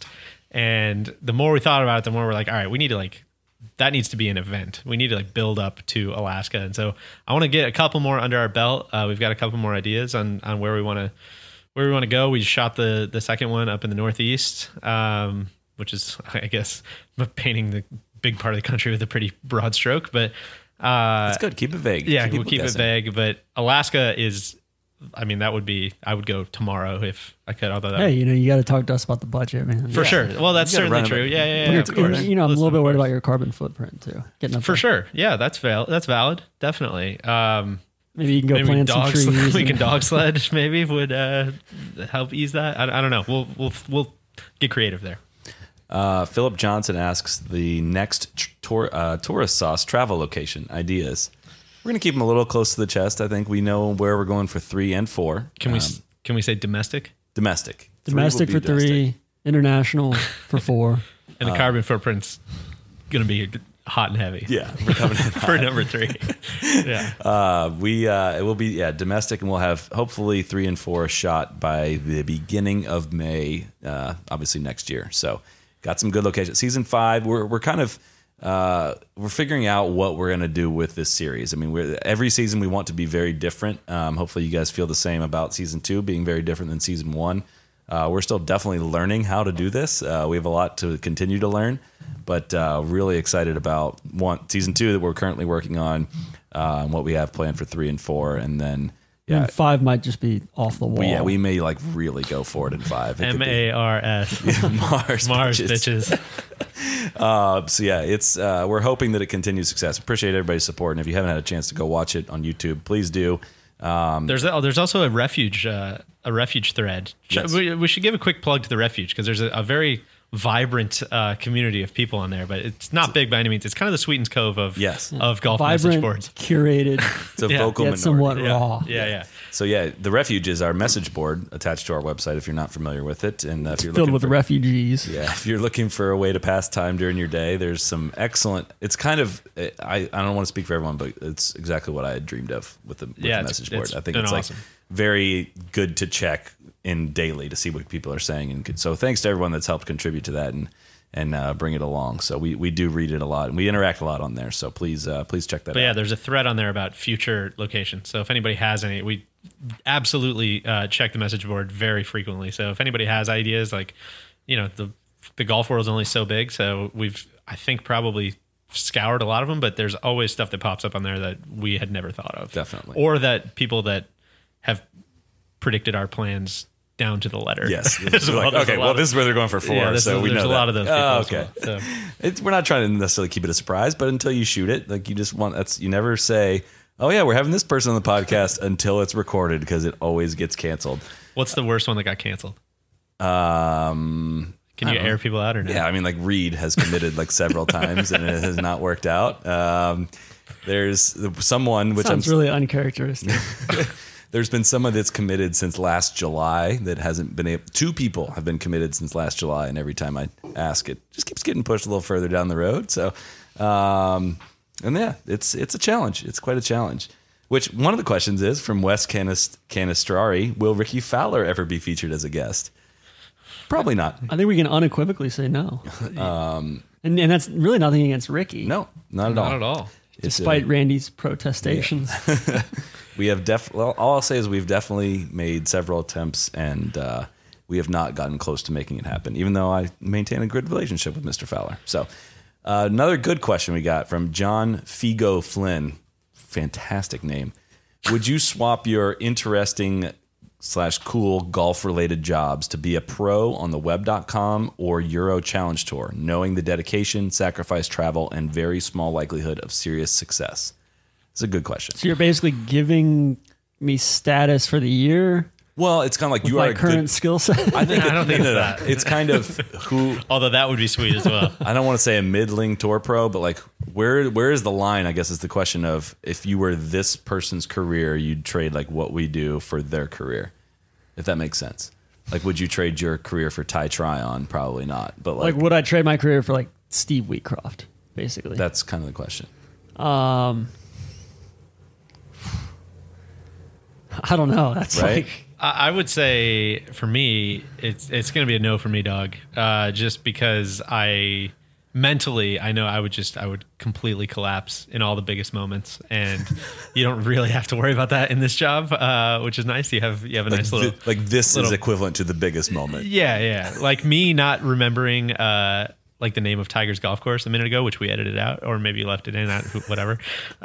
And the more we thought about it, the more we're like, all right, we need to like, that needs to be an event. We need to like build up to Alaska. And so I want to get a couple more under our belt. Uh, we've got a couple more ideas on, on where we want to, where we want to go. We shot the, the second one up in the Northeast, um, which is, I guess, painting the big part of the country with a pretty broad stroke, but uh, That's good. Keep it vague. yeah, Keep we'll people keep guessing. it vague. But Alaska is, I mean, that would be, I would go tomorrow if I could. Although that Hey, you know, you got to talk to us about the budget, man. for sure. Well, that's You gotta certainly run it. true. Yeah, yeah, yeah. And Of it's- course. and, you know, I'm a Listen, little bit of worried course. about your carbon footprint too. Getting up For there. sure. Yeah, that's val- That's valid. Definitely. Um, Maybe you can go maybe plant some dog trees. sled, we and- can dog sled. Maybe would uh, help ease that. I, I don't know. We'll we'll we'll get creative there. Uh, Philip Johnson asks the next tr- tour, uh, tourist sauce travel location ideas. We're going to keep them a little close to the chest. I think we know where we're going for three and four. Can we Um, s can we say domestic? domestic? Three will Domestic be for domestic. three, international for four. And the carbon footprint's going to be hot and heavy. Yeah, we're coming in. For number three. Yeah. Uh, we uh, it will be yeah domestic, and we'll have hopefully three and four shot by the beginning of May. Uh, obviously next year. So got some good locations. Season five, we're we're kind of uh, we're figuring out what we're gonna do with this series. I mean, we're, every season we want to be very different. Um, hopefully, you guys feel the same about season two being very different than season one. Uh, we're still definitely learning how to do this. Uh, we have a lot to continue to learn, but uh, really excited about one season two that we're currently working on, uh, and what we have planned for three and four, and then yeah, And five might just be off the wall. we, yeah, we may like really go for it in five. It could M be- A R S. Mars, Mars bitches. bitches. Uh, so yeah, it's uh, we're hoping that it continues success. Appreciate everybody's support, and if you haven't had a chance to go watch it on YouTube, please do. there's oh, there's also a refuge uh, a refuge thread. Yes. We, we should give a quick plug to the refuge because there's a, a very vibrant uh, community of people on there, but it's not big by any means. It's kind of the Sweetens Cove of Yes. of golf Vibrant, message boards. curated, It's a Yeah. vocal yet minority. somewhat Yeah. raw. Yeah, yeah. So yeah, the Refuge is our message board attached to our website if you're not familiar with it. And uh, if you're Filled looking with for, refugees. yeah, if you're looking for a way to pass time during your day, there's some excellent. It's kind of I, I don't want to speak for everyone, but it's exactly what I had dreamed of with the, with Yeah, the it's- message board. it's I think been it's awesome. like very good to check in daily to see what people are saying. And so thanks to everyone that's helped contribute to that and and uh, bring it along. So we, we do read it a lot and we interact a lot on there. So please uh, please check that But out. yeah, there's a thread on there about future locations. So if anybody has any, we absolutely uh, check the message board very frequently. So if anybody has ideas, like, you know, the the golf world's only so big. So we've, I think, probably scoured a lot of them, but there's always stuff that pops up on there that we had never thought of. Definitely. Or that people that have predicted our plans down to the letter. Yes. As well. Like, There's a okay, lot well, of- this is where they're going for four. Yeah, this so is- we there's know a lot that. of those Oh, people okay. as well, so. It's, we're not trying to necessarily keep it a surprise, but until you shoot it, like you just want that's you never say, "Oh yeah, we're having this person on the podcast" until it's recorded because it always gets canceled. What's the worst one that got canceled? Um, Can I you don't know. air people out or no? Yeah, I mean, like Reed has committed like several times and it has not worked out. Um, there's someone which Sounds I'm really uncharacteristic. There's been someone that's committed since last July that hasn't been able. Two people have been committed since last July, and every time I ask, it just keeps getting pushed a little further down the road. So, um, and yeah, it's it's a challenge. It's quite a challenge. Which one of the questions is from Wes Canist- Canistrari: will Ricky Fowler ever be featured as a guest? Probably not. I think we can unequivocally say no. um, and, and that's really nothing against Ricky. No, not at all. Not at all. It's, Despite uh, Randy's protestations. We have def. Well, all I'll say is we've definitely made several attempts, and uh, we have not gotten close to making it happen. Even though I maintain a good relationship with Mister Fowler. So, uh, another good question we got from John Figo Flynn. Fantastic name. Would you swap your interesting slash cool golf related jobs to be a pro on the web dot com or Euro Challenge Tour, knowing the dedication, sacrifice, travel, and very small likelihood of serious success? It's a good question. So you're basically giving me status for the year Well, it's kind of like with you are my a current good. skill set. I think I don't think no, it's no, that. no. It's kind of who. Although that would be sweet as well. I don't want to say a middling tour pro, but like where where is the line? I guess is the question of if you were this person's career, you'd trade like what we do for their career, if that makes sense. Like, would you trade your career for Ty Tryon? Probably not. But like, Like, would I trade my career for like Steve Wheatcroft, basically? that's kind of the question. Um, I don't know. That's Right? like I I would say for me, it's it's going to be a no for me, dog. Uh, just because I mentally, I know I would just I would completely collapse in all the biggest moments, and you don't really have to worry about that in this job, uh, which is nice. You have you have a Like, nice little thi- like this is little- equivalent to the biggest moment. yeah, yeah. Like me not remembering uh like the name of Tiger's golf course a minute ago, which we edited out, or maybe you left it in, that whatever.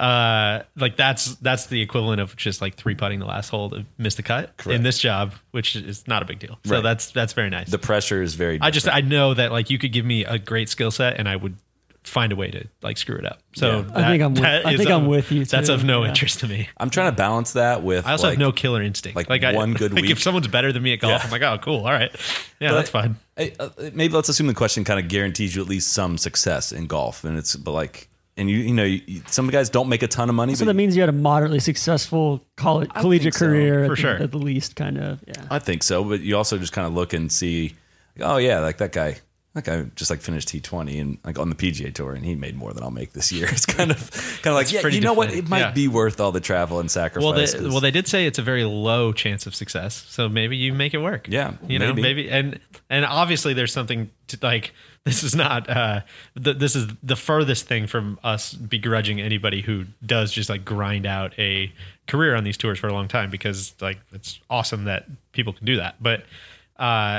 Uh like that's that's the equivalent of just like three putting the last hole to miss the cut Correct. in this job, which is not a big deal. So Right. that's that's very nice. The pressure is very. I just I know that like you could give me a great skill set and I would find a way to like screw it up. So Yeah. that, I think I'm with- that I is think of- I'm with you, That's too. of no Yeah. interest to me. I'm trying to balance that with. I also like, have no killer instinct. like Like, I, one good like week. if someone's better than me at golf, Yeah. I'm like, oh, cool, all right, yeah, But- that's fine. Hey, uh, maybe let's assume the question kind of guarantees you at least some success in golf, and it's but like, and you you know, you, you- some guys don't make a ton of money. so but that means you had a moderately successful college, I collegiate think so, career for at, sure. the, at the least, kind of. Yeah. I think so, but you also just kind of look and see, like, oh yeah, like that guy, that guy just like finished T twenty and like on the P G A Tour, and he made more than I'll make this year. It's kind of kind of like, It's yeah, pretty you know what? deflating. It might Yeah. be worth all the travel and sacrifice. Well, they, 'cause- well, they did say it's a very low chance of success, so maybe you make it work. Yeah, you know, maybe. maybe, and and obviously there's something to like. This is not. Uh, th- this is the furthest thing from us begrudging anybody who does just like grind out a career on these tours for a long time, because like it's awesome that people can do that. But uh,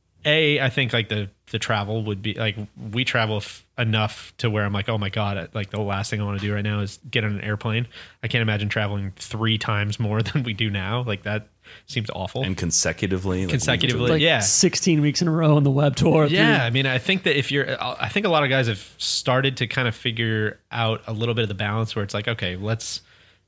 a, I think like the the travel would be like we travel f- enough to where I'm like, oh my god, like the last thing I want to do right now is get on an airplane. I can't imagine traveling three times more than we do now. Like that seems awful. and consecutively, like, Consecutively, week to Like yeah. sixteen weeks in a row on the web tour. Yeah, I mean, I think that if you're, I think a lot of guys have started to kind of figure out a little bit of the balance where it's like, okay, let's,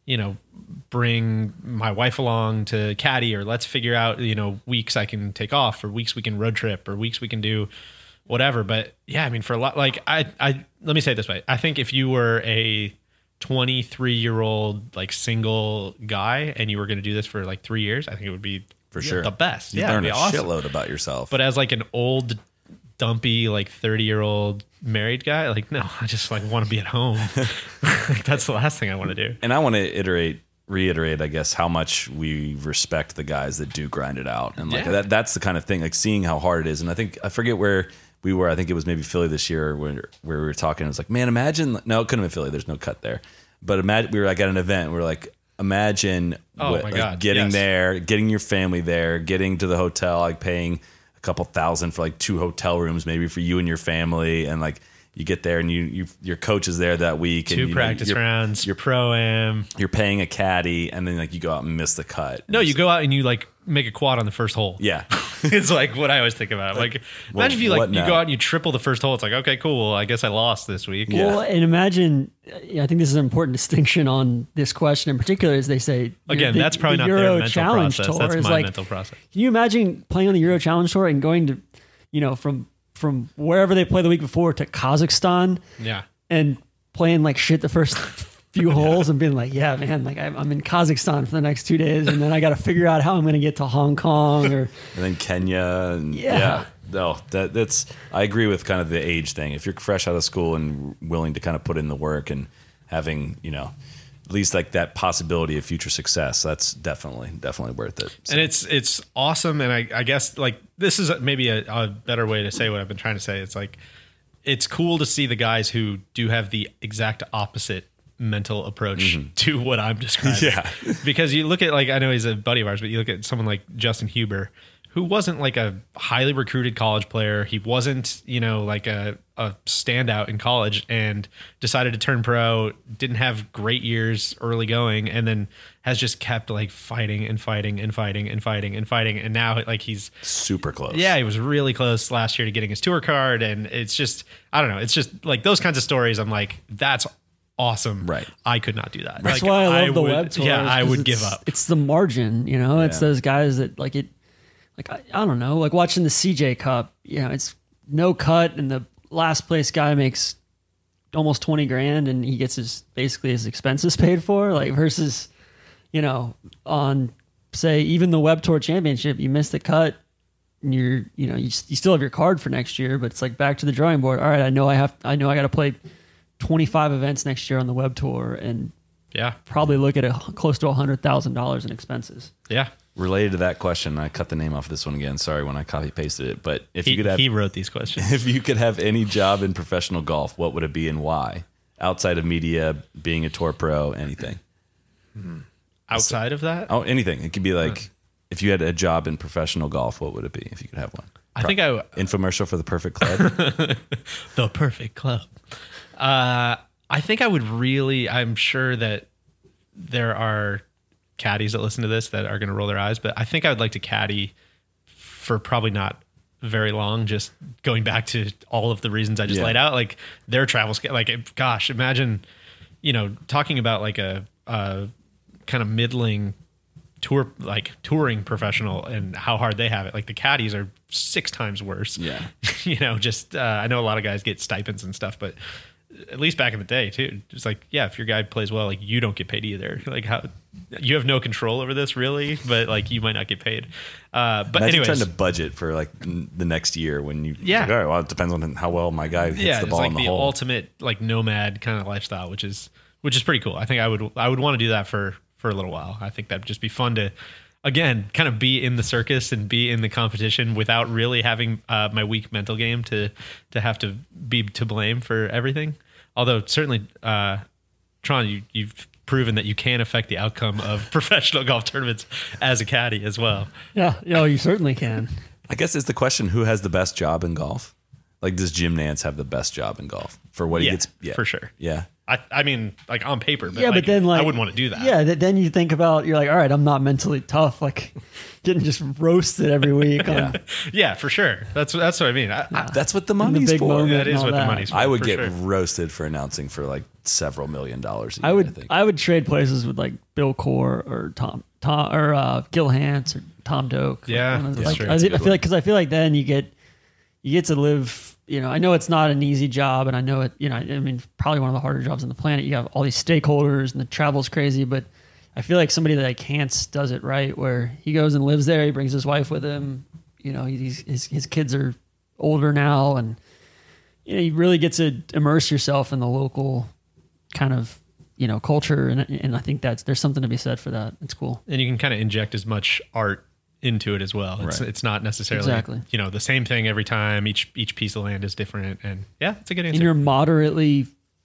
you know, bring my wife along to caddy, or let's figure out, you know, weeks I can take off, or weeks we can road trip, or weeks we can do whatever. But yeah, I mean, for a lot, like I, I, let me say it this way. I think if you were a twenty-three year old, like single guy and you were going to do this for like three years, I think it would be For sure. the best. You yeah, learn it'd a be awesome. shitload about yourself. But as like an old, dumpy, like thirty year old married guy, like, no, I just like want to be at home. Like, that's the last thing I want to do. And I want to iterate, reiterate, I guess, how much we respect the guys that do grind it out. And like Yeah. that, that's the kind of thing, like seeing how hard it is. And I think, I forget where we were. I think it was maybe Philly this year where, where we were talking. It was like, man, imagine, no, it couldn't have been Philly. There's no cut there. But imagine, we were like at an event. We were like, imagine Oh what, my like, God, getting yes. there, getting your family there, getting to the hotel, like paying a couple thousand for like two hotel rooms, maybe for you and your family. And like, you get there and you, you your coach is there that week. Two and, you practice know, you're, rounds, you're- pro-am. You're paying a caddy, and then like you go out and miss the cut. No, you go out and you like make a quad on the first hole. Yeah. It's like what I always think about. Like, Well, imagine if you like what you now? go out and you triple the first hole. It's like, okay, cool. Well, I guess I lost this week. Yeah. Well, and imagine, I think this is an important distinction on this question in particular, is they say Again, the- that's probably the not their Euro mental Challenge process. Tour That's is my like, mental process. Can you imagine playing on the Euro Challenge Tour and going to, you know, from from wherever they play the week before to Kazakhstan Yeah. and playing like shit the first few holes and being like, yeah, man, like I'm, I'm in Kazakhstan for the next two days, and then I got to figure out how I'm going to get to Hong Kong or And then Kenya. And Yeah. yeah. No, that that's. I agree with kind of the age thing. If you're fresh out of school and willing to kind of put in the work and having, you know, at least like that possibility of future success, that's definitely definitely worth it. So, And it's it's awesome. And I, I guess like this is maybe a, a better way to say what I've been trying to say. It's like it's cool to see the guys who do have the exact opposite mental approach to what I'm describing. Yeah. Because you look at, like, I know he's a buddy of ours, but you look at someone like Justin Huber, who wasn't like a highly recruited college player. He wasn't, you know, like a, a standout in college, and decided to turn pro, didn't have great years early going, and then has just kept like fighting and fighting and fighting and fighting and fighting. And now like he's super close. yeah, he was really close last year to getting his tour card. And it's just, I don't know. It's just like those kinds of stories. I'm like, that's awesome. Right. I could not do that. That's Like, why I love the would, web tours. Yeah, I 'cause would it's- give up. It's the margin, you know. It's Yeah. those guys that like it. Like I, I don't know, like watching the C J Cup. You know, it's no cut, and the last place guy makes almost twenty grand, and he gets his basically his expenses paid for. Like versus, you know, on say even the Web Tour Championship, you miss the cut. And you're, you know, you, you still have your card for next year, but it's like back to the drawing board. All right, I know I have, I know I got to play twenty-five events next year on the Web Tour, and Yeah. probably look at a, close to a hundred thousand dollars in expenses. Yeah. Related to that question, I cut the name off this one again. Sorry when I copy pasted it, but if He, you could have he wrote these questions. if you could have any job in professional golf, what would it be and why? Outside of media, being a tour pro, anything. Outside of that, Oh, anything. It could be like if you had a job in professional golf, what would it be if you could have one? I think I Infomercial for the perfect club. the perfect club. Uh, I think I would really. I'm sure that there are caddies that listen to this that are going to roll their eyes, but I think I would like to caddy for probably not very long. Just going back to all of the reasons I just Yeah. laid out, like their travel scale. Like, gosh, imagine, you know, talking about like a, a kind of middling tour, like touring professional, and how hard they have it. Like the caddies are six times worse. Yeah. You know, just uh, I know a lot of guys get stipends and stuff, but at least back in the day too, it's like, yeah, if your guy plays well, like you don't get paid either. Like how you have no control over this really, but like you might not get paid. Uh, but Imagine anyways, trying to budget for like n- the next year when you Yeah. like, all right, well, it depends on how well my guy hits yeah, the it's ball like in the, the, hole. ultimate like nomad kind of lifestyle, which is which is pretty cool. I think I would I would want to do that for for a little while. I think that'd just be fun to, again, kind of be in the circus and be in the competition without really having uh, my weak mental game to to have to be to blame for everything. Although certainly, uh, Tron, you, you've proven that you can affect the outcome of professional golf tournaments as a caddy as well. Yeah, you know, you certainly can. I guess is the question, who has the best job in golf? Like, does Jim Nance have the best job in golf for what he Yeah, gets? Yeah, for sure. Yeah. I, I mean, like on paper, but yeah, like, but then like I wouldn't want to do that. Yeah, th- then you think about you're like, all right, I'm not mentally tough, like getting just roasted every week. On, Yeah. yeah, for sure. That's that's what I mean. I, I, That's what the in the money's big for. moment that and is all what the that. money's for. I would for get sure. roasted for announcing for like several million dollars. A year, I I would think. I would trade places with like Bill Core or Tom Tom or uh, Gil Hance or Tom Doak. Yeah, Like, one of those- that's like, true. I, That's a I good feel like because I feel like then you get you get to live. You know, I know it's not an easy job, and I know it. You know, I mean, probably one of the harder jobs on the planet. You have all these stakeholders, and the travel's crazy. But I feel like somebody like Hance does it right, where he goes and lives there. He brings his wife with him. You know, he's, his his kids are older now, and you know, you really get to immerse yourself in the local kind of you know culture, and and I think that's there's something to be said for that. It's cool. and you can kind of inject as much art into it as well. It's Right. it's not necessarily Exactly. you know the same thing every time. Each each piece of land is different, and yeah, it's a good And answer. you're moderately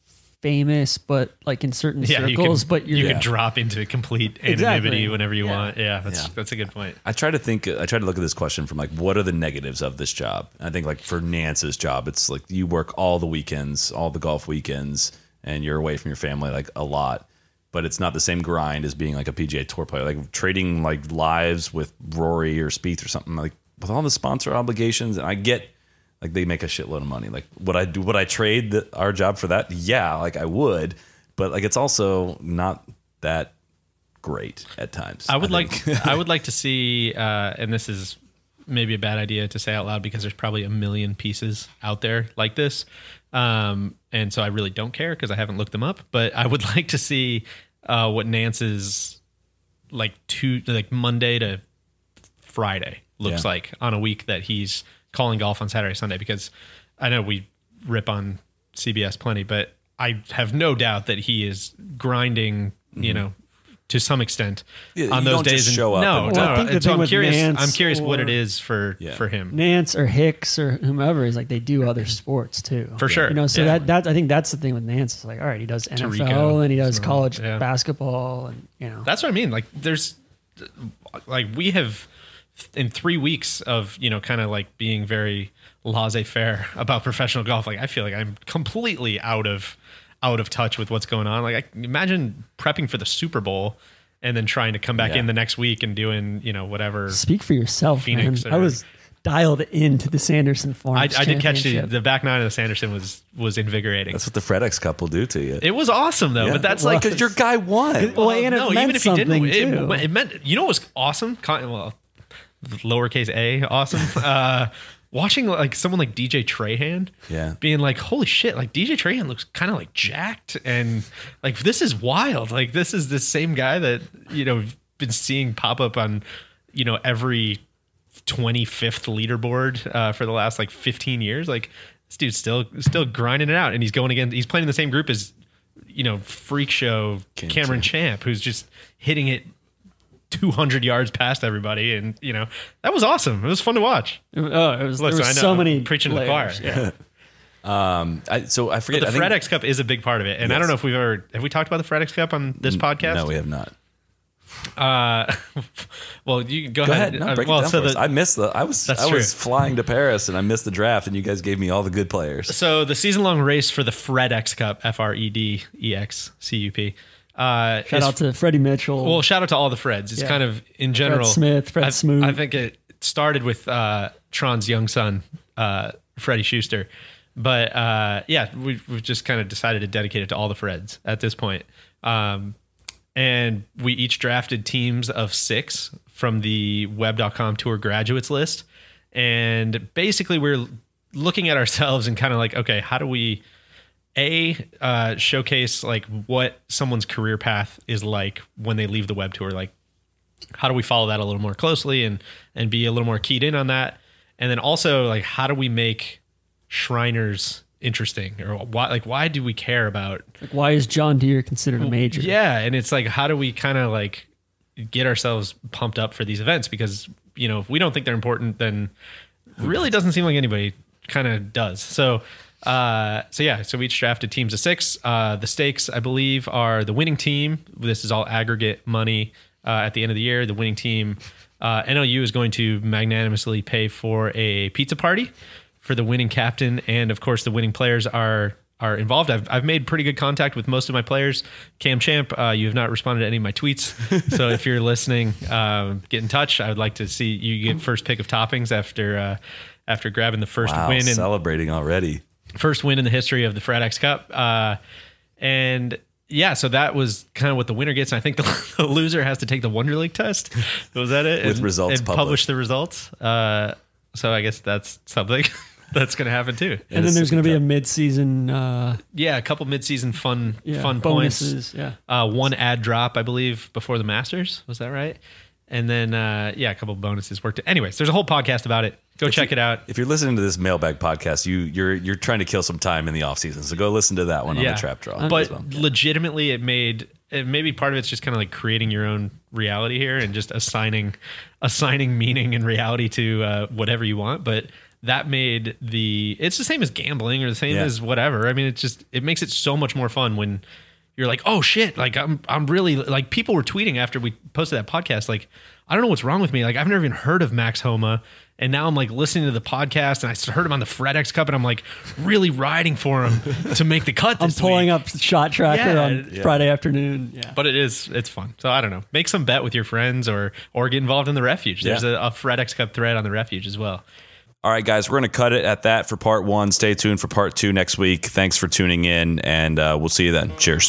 famous, but like in certain yeah, you circles, can, but you're you Yeah. can drop into complete Exactly. anonymity whenever you Yeah. want. Yeah, that's Yeah. that's a good point. I try to think. I try to look at this question from like, what are the negatives of this job? And I think like for Nance's job, it's like you work all the weekends, all the golf weekends, and you're away from your family like a lot. But it's not the same grind as being like a P G A Tour player, like trading like lives with Rory or Spieth or something like with all the sponsor obligations. And I get like they make a shitload of money. Like would I do? Would I trade the, our job for that? Yeah, like I would. But like it's also not that great at times. I would think. like I would like to see, uh, and this is maybe a bad idea to say out loud because there's probably a million pieces out there like this, um, and so I really don't care because I haven't looked them up. But I would like to see uh, what Nance's like two like Monday to Friday looks Yeah. like on a week that he's calling golf on Saturday, Sunday. Because I know we rip on C B S plenty, but I have no doubt that he is grinding, you know, to some extent Yeah, on you those don't just days. and- show up no, and- no. Well, I think the and so thing I'm with curious. Nance I'm curious what or- it is for Yeah. for him. Nance or Hicks or whomever is like they do other sports too. For sure. You know, so Yeah. that that I think that's the thing with Nance. It's like, all right, he does N F L Tirico, and he does Small, college yeah. basketball, and you know, That's what I mean. Like there's like we have in three weeks of, you know, kind of like being very laissez-faire about professional golf. Like I feel like I'm completely out of out of touch with what's going on. Like I imagine prepping for the Super Bowl and then trying to come back Yeah. in the next week and doing, you know, whatever. speak for yourself, Phoenix man. or- I was dialed into the Sanderson I, Farms. I did catch the, Championship. the back nine of the Sanderson was was invigorating. That's what the FedEx Cup will do to you. It was awesome though, Yeah. but that's Well, like because your guy won. Well, and it no, meant even if he didn't, something, it, too. it meant you know what was awesome. Con- Well, lowercase a awesome. uh, watching like someone like D J Trahan, Yeah. being like, holy shit, like D J Trahan looks kind of like jacked, and like this is wild. Like this is the same guy that you know we've been seeing pop up on you know every twenty-fifth leaderboard uh, for the last like fifteen years. Like this dude's still still grinding it out, and he's going again. He's playing in the same group as you know freak show King Cameron Champ, who's just hitting it two hundred yards past everybody, and you know that was awesome. It was fun to watch. Oh, it was, Look, there so were I know, so I'm many preaching to the layers. choir. Yeah. Um, I, so I forget. But the I think- FedEx Cup is a big part of it, and I Yes. don't know if we've ever have we talked about the FedEx Cup on this podcast. No, we have not. Uh, well, you go, Go ahead. ahead. No, Uh, break well, it down so for us. the, I missed the. I was. That's I was true. flying to Paris and I missed the draft, and you guys gave me all the good players. so the season long race for the FredEx Cup, F R E D E X C U P. Uh, Shout is- out to Freddie Mitchell. Well, shout out to all the Freds. It's Yeah. kind of in general. Smith, Fred I, Smoot. I think it started with uh, Tron's young son, uh, Freddie Schuster. But uh, yeah, we've, we've just kind of decided to dedicate it to all the Freds at this point. Um, and we each drafted teams of six from the web dot com tour graduates list. And basically, we're looking at ourselves and kind of like, okay, how do we a uh, showcase like what someone's career path is like when they leave the web tour? Like, how do we follow that a little more closely and and be a little more keyed in on that? And then also like, how do we make Shriners interesting, or why like why do we care about? Like, why is John Deere considered a major? Yeah, and it's like, how do we kind of like get ourselves pumped up for these events? Because you know, if we don't think they're important, then really doesn't seem like anybody kind of does. So, uh, so yeah, so we each drafted teams of six. Uh, the stakes, I believe, are the winning team. This is all aggregate money uh, at the end of the year. The winning team, uh, N L U is going to magnanimously pay for a pizza party for the winning captain, and of course the winning players are are involved. I've I've made pretty good contact with most of my players. Cam Champ, uh, you have not responded to any of my tweets, so if you're listening, uh, get in touch. I would like to see you get first pick of toppings after uh, after grabbing the first Wow, win and celebrating already. First win in the history of the FredEx Cup, uh, and. Yeah, so that was kind of what the winner gets. And I think the, the loser has to take the Wonder League test. Was that it? With and, results and published. publish the results. Uh, so I guess that's something that's going to happen too. And then there's going to be a mid-season, uh, Yeah, a couple mid-season fun yeah, fun bonuses. points. Yeah, Uh, one ad drop, I believe, before the Masters. Was that right? And then, uh, yeah, a couple bonuses worked. Anyways, there's a whole podcast about it. Go check it out. If you're listening to this mailbag podcast, you you're you're trying to kill some time in the off season. So go listen to that one on the trap draw. But as well. legitimately, it made it maybe part of it's just kind of like creating your own reality here and just assigning assigning meaning and reality to uh, whatever you want. But that made the it's the same as gambling or the same Yeah. as whatever. I mean, it just it makes it so much more fun when you're like, oh shit, like I'm I'm really like people were tweeting after we posted that podcast, like I don't know what's wrong with me. Like I've never even heard of Max Homa. And now I'm like listening to the podcast and I heard him on the FredEx Cup and I'm like really riding for him to make the cut I'm this pulling week. up Shot Tracker Yeah, on yeah. Friday afternoon. Yeah, But it is, it's fun. So I don't know. Make some bet with your friends or or get involved in the Refuge. There's Yeah. a, a FredEx Cup thread on the Refuge as well. All right, guys, we're going to cut it at that for part one. Stay tuned for part two next week. Thanks for tuning in, and uh, we'll see you then. Cheers.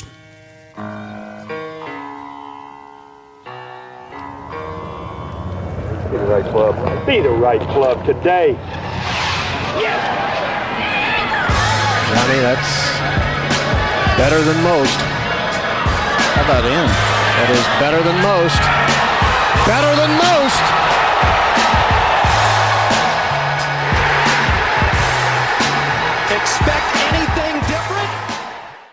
Be the right club. Be the right club today. Johnny, that's better than most. How about in? That is better than most. Better than most.